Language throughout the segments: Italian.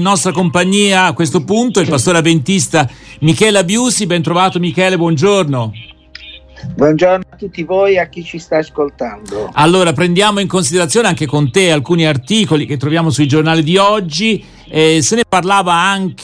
in nostra compagnia a questo punto il pastore avventista Michele Abiusi. Ben trovato Michele, buongiorno. Buongiorno a tutti voi e a chi ci sta ascoltando. Allora, prendiamo in considerazione anche con te alcuni articoli che troviamo sui giornali di oggi. Se ne parlava anche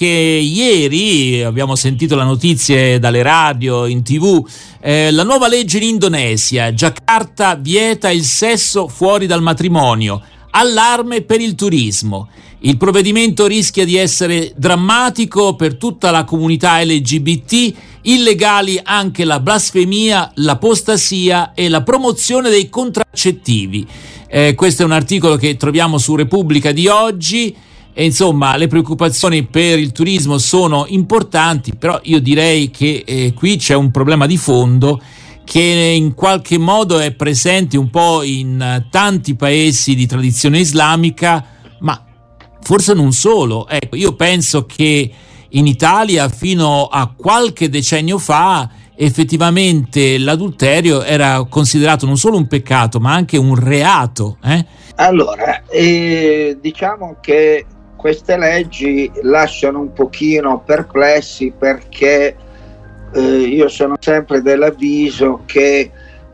ieri, abbiamo sentito le notizie dalle radio, in TV. La nuova legge in Indonesia, Giacarta vieta il sesso fuori dal matrimonio, allarme per il turismo. Il provvedimento rischia di essere drammatico per tutta la comunità LGBT, illegali anche la blasfemia, l'apostasia e la promozione dei contraccettivi. Questo è un articolo che troviamo su Repubblica di oggi e insomma le preoccupazioni per il turismo sono importanti, però io direi che qui c'è un problema di fondo che in qualche modo è presente un po' in tanti paesi di tradizione islamica, ma forse non solo. Ecco, io penso che in Italia fino a qualche decennio fa effettivamente l'adulterio era considerato non solo un peccato ma anche un reato. Allora, diciamo che queste leggi lasciano un pochino perplessi perché io sono sempre dell'avviso che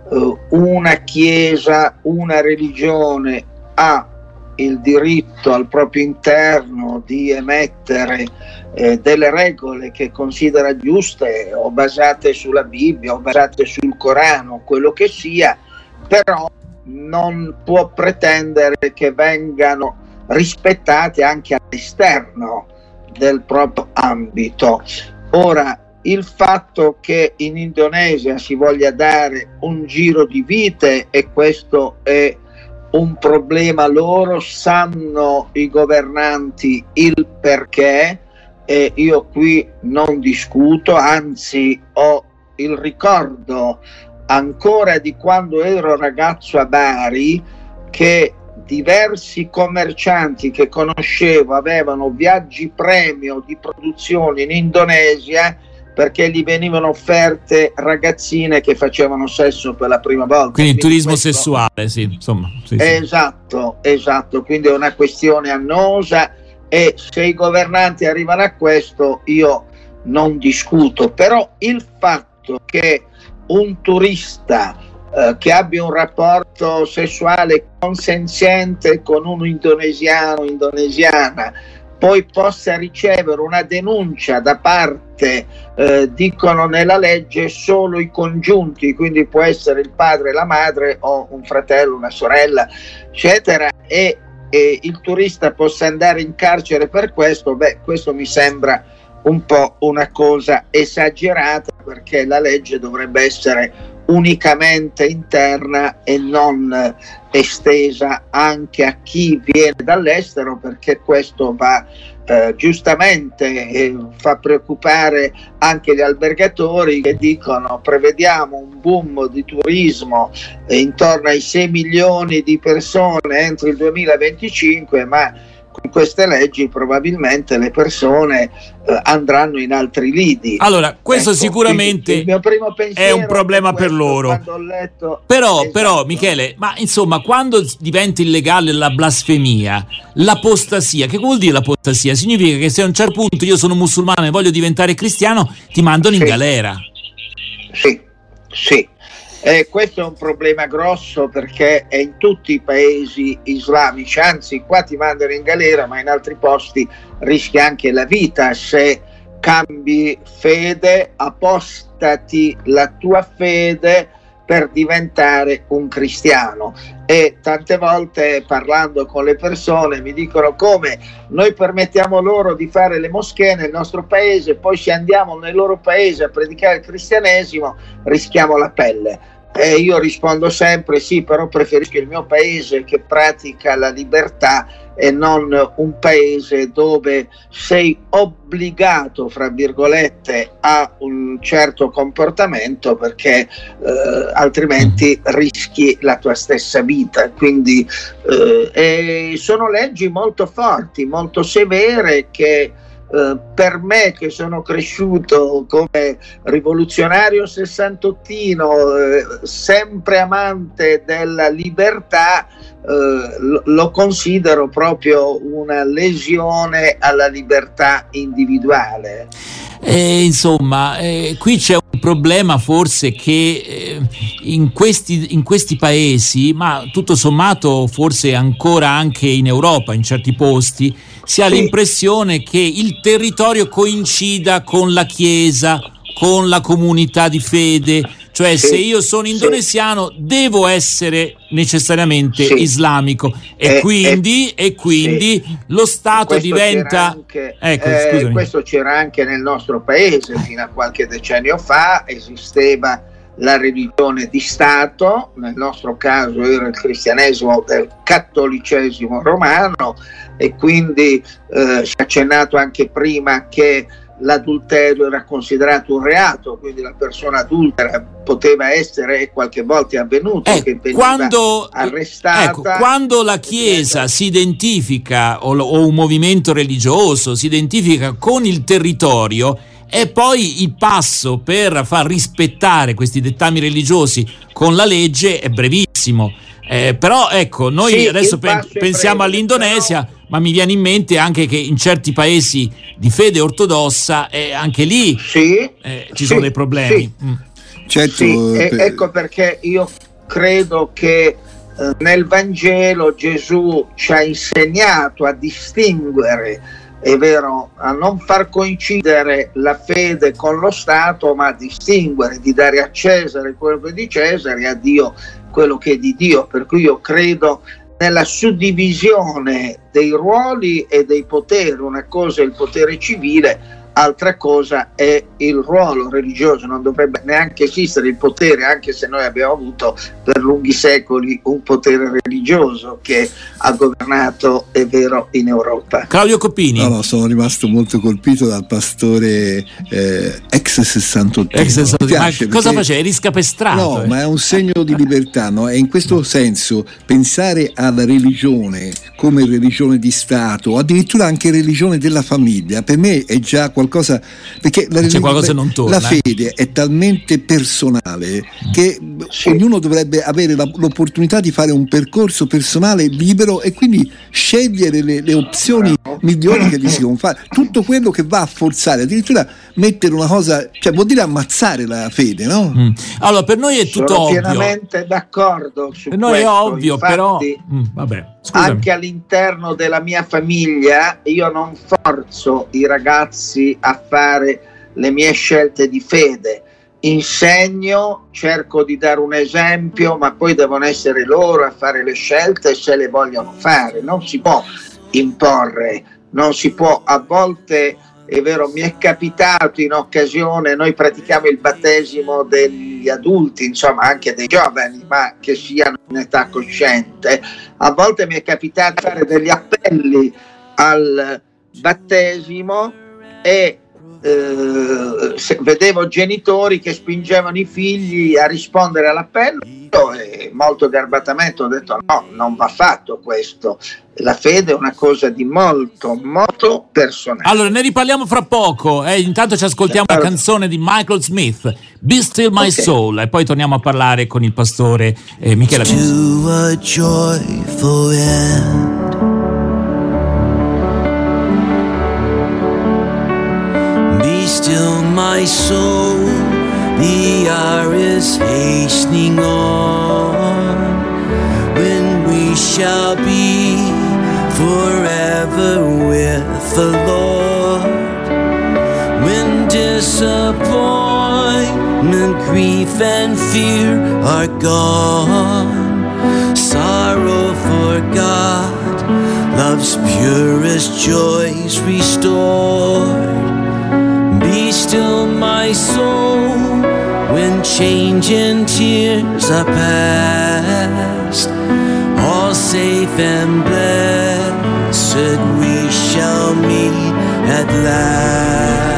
una chiesa, una religione ha il diritto al proprio interno di emettere delle regole che considera giuste o basate sulla Bibbia o basate sul Corano, quello che sia, però non può pretendere che vengano rispettate anche all'esterno del proprio ambito. Ora, il fatto che in Indonesia si voglia dare un giro di vite, e questo è un problema loro, sanno i governanti il perché, e io qui non discuto, anzi ho il ricordo ancora di quando ero ragazzo a Bari che diversi commercianti che conoscevo avevano viaggi premio di produzione in Indonesia perché gli venivano offerte ragazzine che facevano sesso per la prima volta. Quindi turismo sessuale, sì, insomma. Sì. Esatto, quindi è una questione annosa e se i governanti arrivano a questo io non discuto, però il fatto che un turista che abbia un rapporto sessuale consenziente con un indonesiano, indonesiana, poi possa ricevere una denuncia da parte, dicono nella legge, solo i congiunti, quindi può essere il padre e la madre o un fratello, una sorella, eccetera, e il turista possa andare in carcere per questo, questo mi sembra un po' una cosa esagerata, perché la legge dovrebbe essere unicamente interna e non estesa anche a chi viene dall'estero, perché questo va giustamente fa preoccupare anche gli albergatori che dicono prevediamo un boom di turismo intorno ai 6 milioni di persone entro il 2025, ma con queste leggi probabilmente le persone andranno in altri lidi. Allora, questo sicuramente il mio primo è un problema per loro. Però Michele, ma insomma, quando diventa illegale la blasfemia, l'apostasia, che vuol dire l'apostasia? Significa che se a un certo punto io sono musulmano e voglio diventare cristiano, ti mandano in galera. Sì. Questo è un problema grosso perché è in tutti i paesi islamici, anzi qua ti mandano in galera, ma in altri posti rischi anche la vita se cambi fede, apostati la tua fede per diventare un cristiano. E tante volte parlando con le persone mi dicono come noi permettiamo loro di fare le moschee nel nostro paese, poi se andiamo nel loro paese a predicare il cristianesimo rischiamo la pelle. E io rispondo sempre sì, però preferisco il mio paese che pratica la libertà e non un paese dove sei obbligato, fra virgolette, a un certo comportamento perché altrimenti rischi la tua stessa vita. Quindi sono leggi molto forti, molto severe che per me, che sono cresciuto come rivoluzionario sessantottino, sempre amante della libertà, lo considero proprio una lesione alla libertà individuale. Insomma, qui c'è un problema forse che in questi paesi, ma tutto sommato forse ancora anche in Europa, in certi posti, si ha l'impressione che il territorio coincida con la Chiesa, con la comunità di fede. Cioè, se io sono indonesiano devo essere necessariamente islamico e quindi lo Stato diventa... questo c'era anche nel nostro paese fino a qualche decennio fa. Esisteva la religione di Stato, nel nostro caso era il cristianesimo del cattolicesimo romano, e quindi si è accennato anche prima che l'adulterio era considerato un reato, quindi la persona adultera poteva essere, e qualche volta è avvenuto che veniva arrestata. Quando la Chiesa si identifica o un movimento religioso si identifica con il territorio, e poi il passo per far rispettare questi dettami religiosi con la legge è brevissimo. Però ecco, noi adesso pensiamo all'Indonesia, ma mi viene in mente anche che in certi paesi di fede ortodossa anche lì ci sono dei problemi. Certo, ecco perché io credo che nel Vangelo Gesù ci ha insegnato a distinguere, è vero, a non far coincidere la fede con lo Stato, ma a distinguere, di dare a Cesare quello che è di Cesare e a Dio quello che è di Dio. Per cui io credo nella suddivisione dei ruoli e dei poteri. Una cosa è il potere civile, altra cosa è il ruolo religioso. Non dovrebbe neanche esistere il potere, anche se noi abbiamo avuto per lunghi secoli un potere religioso che ha governato, è vero, in Europa. Claudio Coppini. No, sono rimasto molto colpito dal pastore ex 68. Ma cosa faceva? Eri scapestrato? No, ma è un segno di libertà, no? E in questo senso pensare alla religione come religione di Stato, addirittura anche religione della famiglia, per me è già qualcosa, perché la fede è talmente personale che ognuno dovrebbe avere l'opportunità di fare un percorso personale libero e quindi scegliere le opzioni migliori che gli si può fare. Tutto quello che va a forzare, addirittura mettere una cosa, cioè vuol dire ammazzare la fede, no? Allora, per noi è tutto ovvio. Sono pienamente d'accordo su per noi questo. È ovvio. Infatti, però vabbè, anche all'interno della mia famiglia io non forzo i ragazzi a fare le mie scelte di fede. Insegno, cerco di dare un esempio, ma poi devono essere loro a fare le scelte se le vogliono fare. Non si può imporre, non si può. A volte è vero, mi è capitato in occasione, noi pratichiamo il battesimo degli adulti, insomma anche dei giovani, ma che siano in età cosciente. A volte mi è capitato di fare degli appelli al battesimo e vedevo genitori che spingevano i figli a rispondere all'appello, e molto garbatamente ho detto no, non va fatto questo. La fede è una cosa di molto molto personale. Allora ne riparliamo fra poco, intanto ci ascoltiamo la canzone di Michael Smith, Be Still My Soul, e poi torniamo a parlare con il pastore Michele Amici. To a joyful end, be still my soul, the hour is hastening on, when we shall be forever with the Lord, when disappointment, grief and fear are gone, sorrow forgot, love's purest joys restored. Be still my soul, when change and tears are past, all safe and blessed we shall meet at last.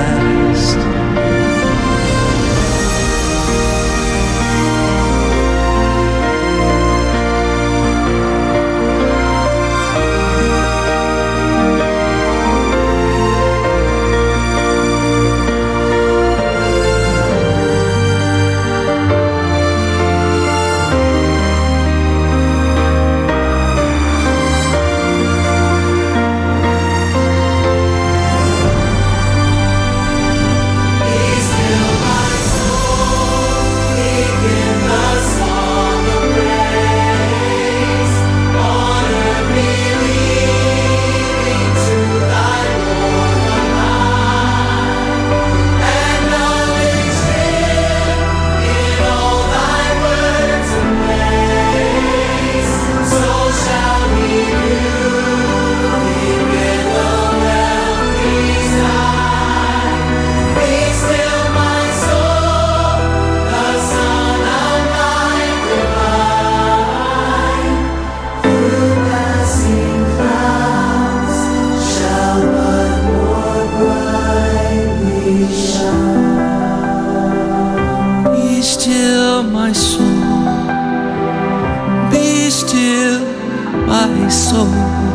my soul.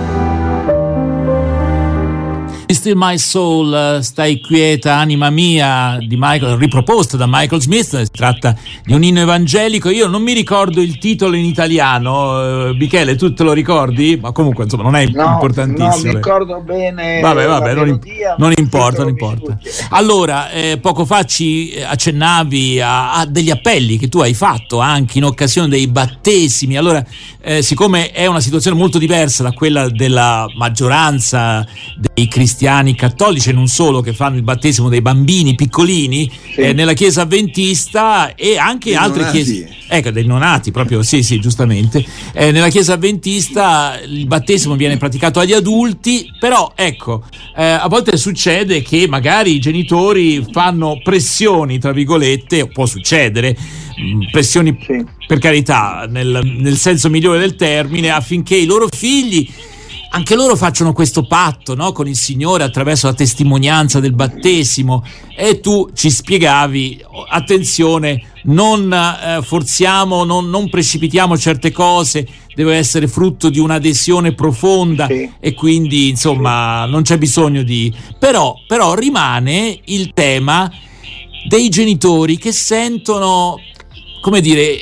Still My Soul, stai quieta anima mia, di Michael, riproposta da Michael Smith. Si tratta di un inno evangelico. Io non mi ricordo il titolo in italiano. Michele, tu te lo ricordi? Ma comunque insomma non è importantissimo. No, mi ricordo bene. Vabbè, non importa. Allora, poco fa ci accennavi a degli appelli che tu hai fatto anche in occasione dei battesimi. Allora, siccome è una situazione molto diversa da quella della maggioranza dei cristiani cattolici e non solo, che fanno il battesimo dei bambini piccolini, sì, nella chiesa avventista e anche in altre chiese, dei nonati proprio, sì, giustamente, nella chiesa avventista il battesimo viene praticato agli adulti, però ecco, a volte succede che magari i genitori fanno pressioni, tra virgolette, può succedere, pressioni, sì, per carità, nel senso migliore del termine, affinché i loro figli anche loro facciano questo patto, no, con il Signore attraverso la testimonianza del battesimo. E tu ci spiegavi, attenzione, non forziamo, non precipitiamo certe cose, deve essere frutto di un'adesione profonda, sì, e quindi insomma non c'è bisogno di... Però rimane il tema dei genitori che sentono, come dire,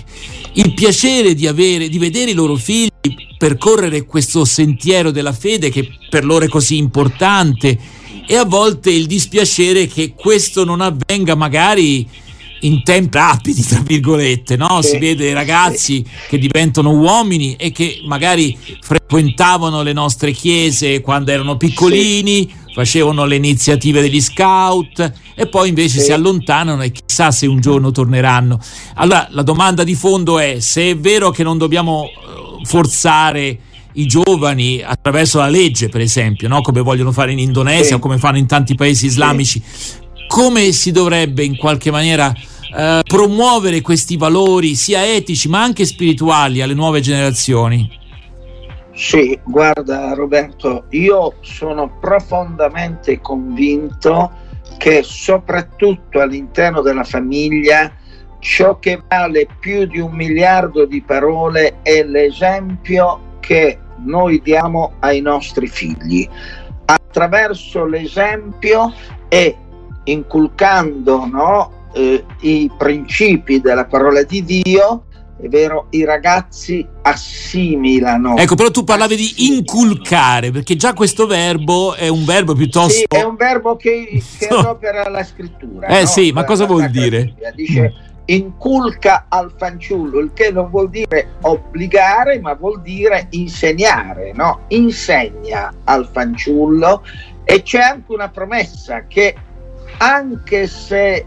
il piacere di vedere i loro figli percorrere questo sentiero della fede che per loro è così importante, e a volte il dispiacere che questo non avvenga magari in tempi rapidi, tra virgolette, no? Si vede ragazzi che diventano uomini e che magari frequentavano le nostre chiese quando erano piccolini, facevano le iniziative degli scout e poi invece si allontanano e chissà se un giorno torneranno. Allora la domanda di fondo è: se è vero che non dobbiamo forzare i giovani attraverso la legge, per esempio, no? Come vogliono fare in Indonesia o come fanno in tanti paesi islamici, come si dovrebbe in qualche maniera promuovere questi valori sia etici ma anche spirituali alle nuove generazioni? Sì, guarda Roberto, io sono profondamente convinto che soprattutto all'interno della famiglia ciò che vale più di 1 miliardo di parole è l'esempio che noi diamo ai nostri figli. Attraverso l'esempio e inculcando, no, i principi della parola di Dio, è vero, i ragazzi assimilano. Ecco, però tu parlavi di inculcare, perché già questo verbo è un verbo piuttosto... Sì, è un verbo che adopera la scrittura. No? Sì, ma cosa vuol dire? Dice inculca al fanciullo, il che non vuol dire obbligare, ma vuol dire insegnare, no? Insegna al fanciullo, e c'è anche una promessa che anche se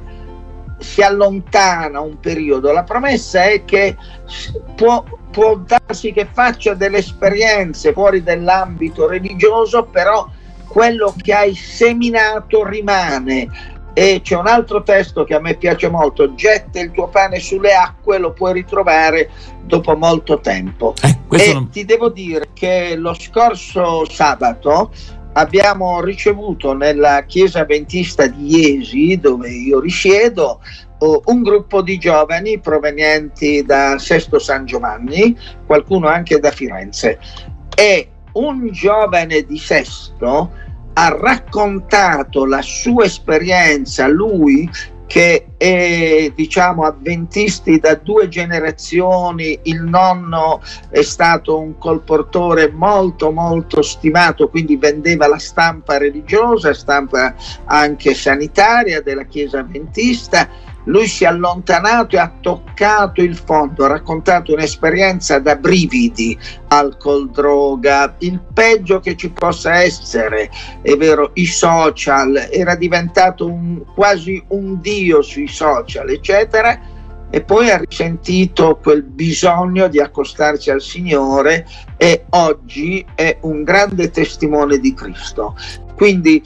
si allontana un periodo, la promessa è che può darsi che faccia delle esperienze fuori dell'ambito religioso, però quello che hai seminato rimane. E c'è un altro testo che a me piace molto: getta il tuo pane sulle acque, lo puoi ritrovare dopo molto tempo. Ti devo dire che lo scorso sabato abbiamo ricevuto nella chiesa avventista di Iesi, dove io risiedo, un gruppo di giovani provenienti da Sesto San Giovanni, qualcuno anche da Firenze, e un giovane di Sesto ha raccontato la sua esperienza, lui che è, diciamo, avventisti da 2 generazioni, il nonno è stato un colportore molto molto stimato, quindi vendeva la stampa religiosa, stampa anche sanitaria della chiesa avventista. Lui si è allontanato e ha toccato il fondo, ha raccontato un'esperienza da brividi: alcol, droga, il peggio che ci possa essere, è vero, i social, era diventato quasi un dio sui social, eccetera, e poi ha risentito quel bisogno di accostarsi al Signore e oggi è un grande testimone di Cristo. Quindi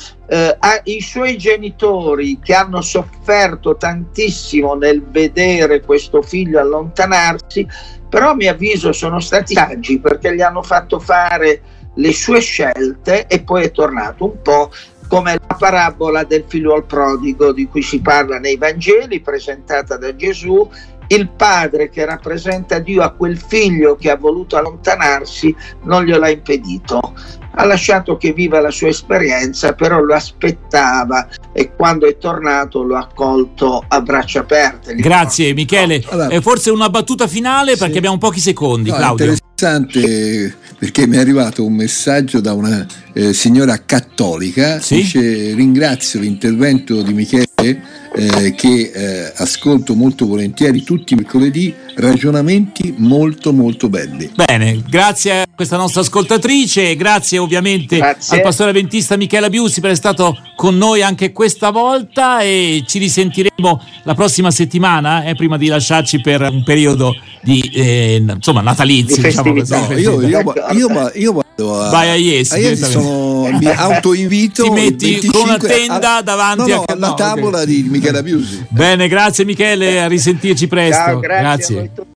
i suoi genitori, che hanno sofferto tantissimo nel vedere questo figlio allontanarsi, però a mio avviso sono stati saggi, perché gli hanno fatto fare le sue scelte e poi è tornato, un po' come la parabola del figliuol prodigo di cui si parla nei Vangeli, presentata da Gesù, il padre che rappresenta Dio a quel figlio che ha voluto allontanarsi non glielo ha impedito. Ha lasciato che viva la sua esperienza, però lo aspettava e quando è tornato lo ha accolto a braccia aperte. Grazie Michele. Allora, forse una battuta finale perché abbiamo pochi secondi, Claudio. È interessante perché mi è arrivato un messaggio da una signora cattolica, dice: ringrazio l'intervento di Michele che ascolto molto volentieri tutti i mercoledì, ragionamenti molto molto belli. Bene, grazie a questa nostra ascoltatrice, grazie ovviamente al pastore avventista Michele Abiusi per essere stato con noi anche questa volta, e ci risentiremo la prossima settimana prima di lasciarci per un periodo di natalizio, diciamo così. No, io vado vai a Iesi, mi autoinvito, ti metti con una tenda davanti alla tavola di Michele Abiusi. Bene, grazie Michele, a risentirci presto. Ciao, grazie.